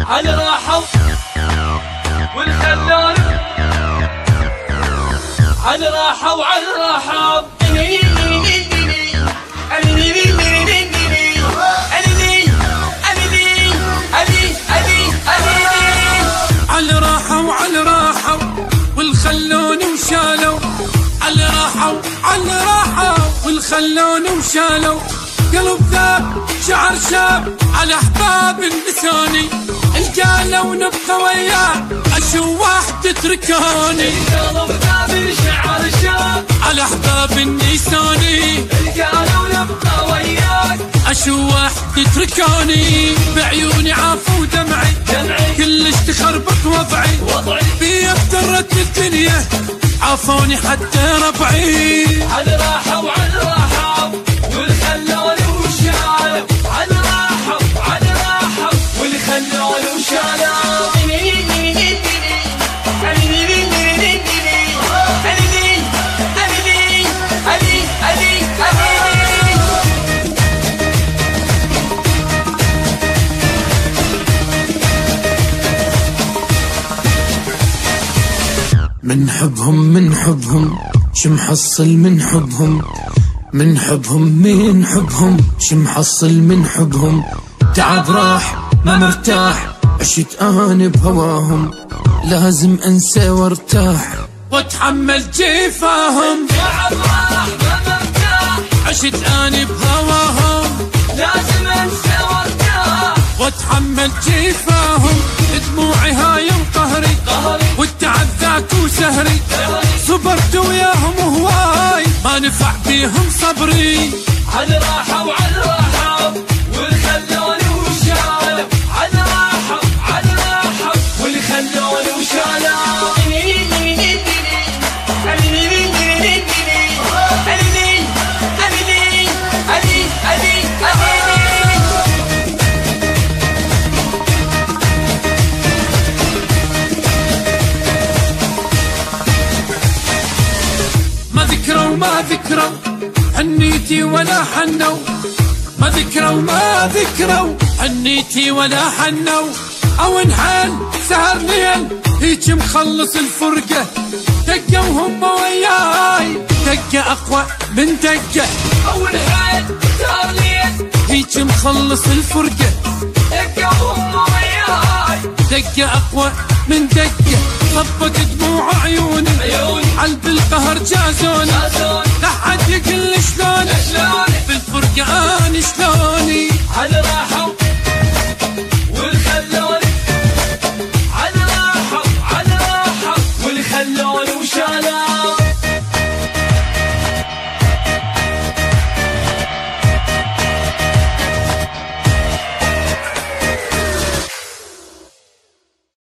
على راحوا والخلون على راحوا على راحوا على راحوا على راحوا والخلون وشالوا على راحوا على راحوا والخلون وشالوا قلب ذاب شعر شاب على احباب النساني القالوا نبقى وياه اشواح تتركوني قلب ذاب شعر شاب على احباب النساني القالوا نبقى وياك اشواح تتركوني بعيوني عافوا دمعي كلش تخربط وضعي بي افترت الدنيا عافوني حتى ربعي على راحوا وعلى راحوا والخلون وشالوا على راحوا على راحوا والخلون وشالوا من حبهم شمحصل من حبهم من حبهم شمحصل من حبهم تعب راح ما مرتاح عشت انا بهواهم لازم انسى وارتاح واتحمل جفاهم تعب راح ما مرتاح عشت انا بهواهم لازم انسى وارتاح واتحمل جفاهم دموعي هاي وقهري والتعب ذاك وسهري صبرت وياهم وهواي ما نفع بيهم صبري على راحوا وعلى راحوا والخلون وشالوا على راحوا على راحوا والخلون وشالوا ما ذكروا حنيتي ولا حنوا ما ذكروا حنيتي ولا حنوا او انحل سهر ليل هيك مخلص الفرقة دقة وهم وياي دقة اقوى من دقة او انحل سهر ليل هيك مخلص الفرقة دقة وهم وياي دقة اقوى من دقة صبت دموع عيوني قلب القهر جازوني لا حد يقل شلوني بالفرقة انا شلوني على راحوا